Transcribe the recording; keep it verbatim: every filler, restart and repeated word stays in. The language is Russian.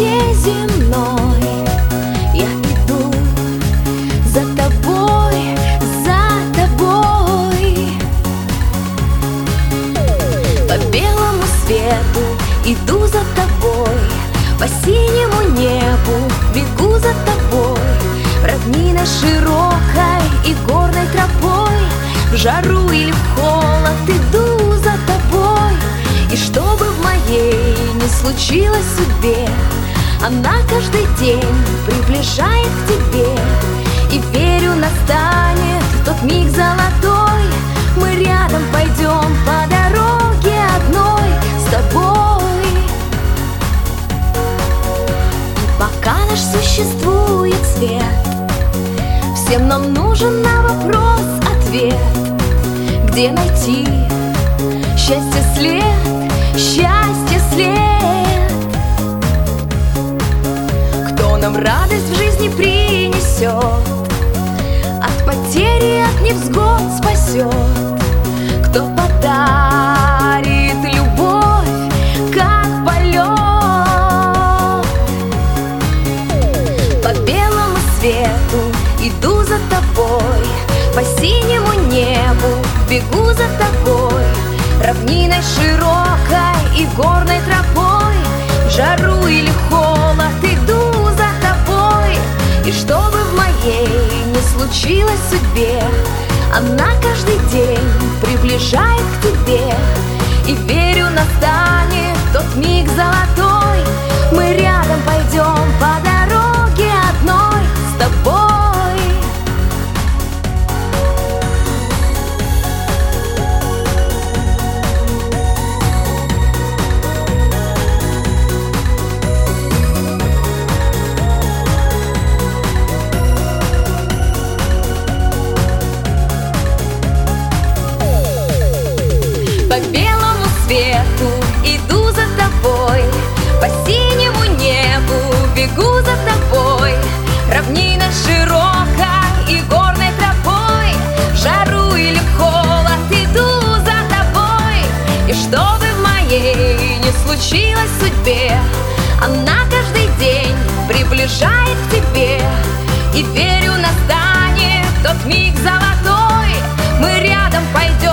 темноте земной я иду за тобой, за тобой. По белому свету иду за тобой, по синему небу бегу за тобой, равниной широкой и горной тропой, в жару или в холод иду за тобой. И чтобы в моей не случилось судьбе, она каждый день приближает к тебе. И верю, настанет тот миг золотой, мы рядом пойдем по дороге одной с тобой. И пока наш существует свет, всем нам нужен на вопрос ответ. Где найти счастье след, счастье след? Кто нам радость в жизни принесет, от потери, от невзгод спасет? Кто подарит любовь, как полет? По белому свету иду за тобой, по синему небу бегу за тобой, равниной широкой и горной тропой, в жару или холод иду за тобой. И чтобы в моей не случилось судьбе, она каждый день приближает к тебе. И верю, настанет тот миг золотой, мы рядом пойдем по дороге одной с тобой. По белому свету иду за тобой, по синему небу бегу за тобой, равниной широкой и горной тропой, в жару или в холод иду за тобой. И чтобы в моей не случилось судьбе, она каждый день приближает к тебе. И верю, настанет тот миг золотой, мы рядом пойдем